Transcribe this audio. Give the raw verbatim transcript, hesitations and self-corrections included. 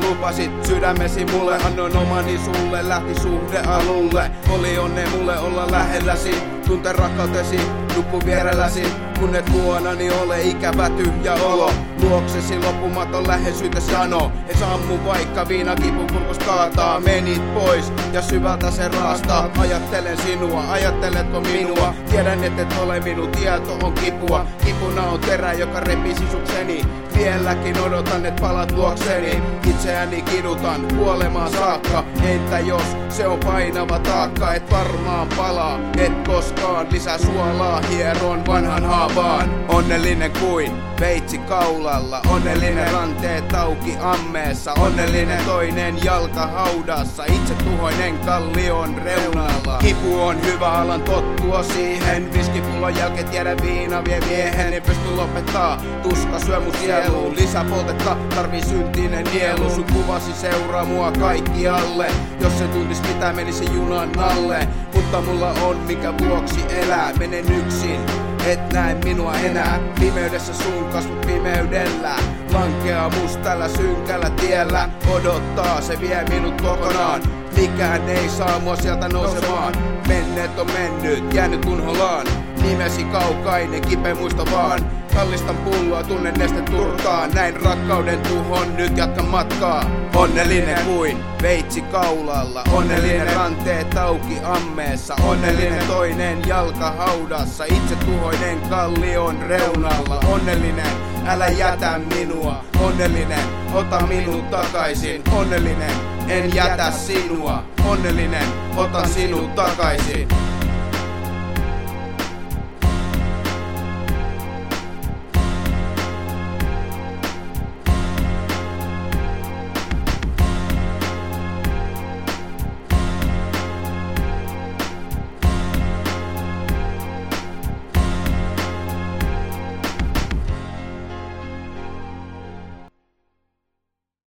lupasit sydämesi mulle, annoin omani sulle, lähti suhde alulle. Oli onne mulle olla lähelläsi, tunte rakkautesi, nukku vierelläsi. Kun et luonani ole ikävä tyhjä olo, luoksesi loppumaton läheisyytes jano. Et sammu vaikka viina kipu kurkus kaataa. Menit pois ja syvältä se raastaa. Ajattelen sinua, ajatteletko minua? Tiedän et et ole minun, tieto on kipua. Kipuna on terä, joka repii sisukseni. Vieläkin odotan, et palat luokseni. Itseäni kidutan kuolemaan saakka. Entä jos se on painava taakka? Et varmaan palaa, et koskaan. Lisää suolaa hieron vanhan haavaan. Onnellinen kuin veitsi kaulalla. Onnellinen ranteet auki ammeessa. Onnellinen toinen jalka haudassa. Itse tuhoinen kallion reunalla. Kipu on hyvä, alan tottua siihen. Viskipullon jälkeen tiedä viina vie miehen. En pysty lopettaa, tuska syö mun sieluun. Lisää poltetta, tarvii syntinen nielu. Sun kuvasi seuraa mua kaikkialle. Jos se tuntis mitä menisi junan alle. Mutta mulla on mikä vuoksi elää. Menen yksin, et näe minua enää. Pimeydessä sun kasvot pimeydellä. Lankeaa musta tällä synkällä tiellä. Odottaa, se vie minut kokonaan. Mikään ei saa mua sieltä nousemaan. Menneet on mennyt, jäänyt unholaan. Nimesi kaukainen, kipeä muisto vaan. Kallistan pulloa, tunnen neste turtaan. Näin rakkauden tuhon, nyt jatkan matkaa. Onnellinen kuin veitsi kaulalla. Onnellinen ranteet auki ammeessa. Onnellinen toinen jalka haudassa. Itse tuhoinen kallion reunalla. Onnellinen, älä jätä minua. Onnellinen, ota minut takaisin. Onnellinen, en jätä sinua. Onnellinen, otan sinut takaisin.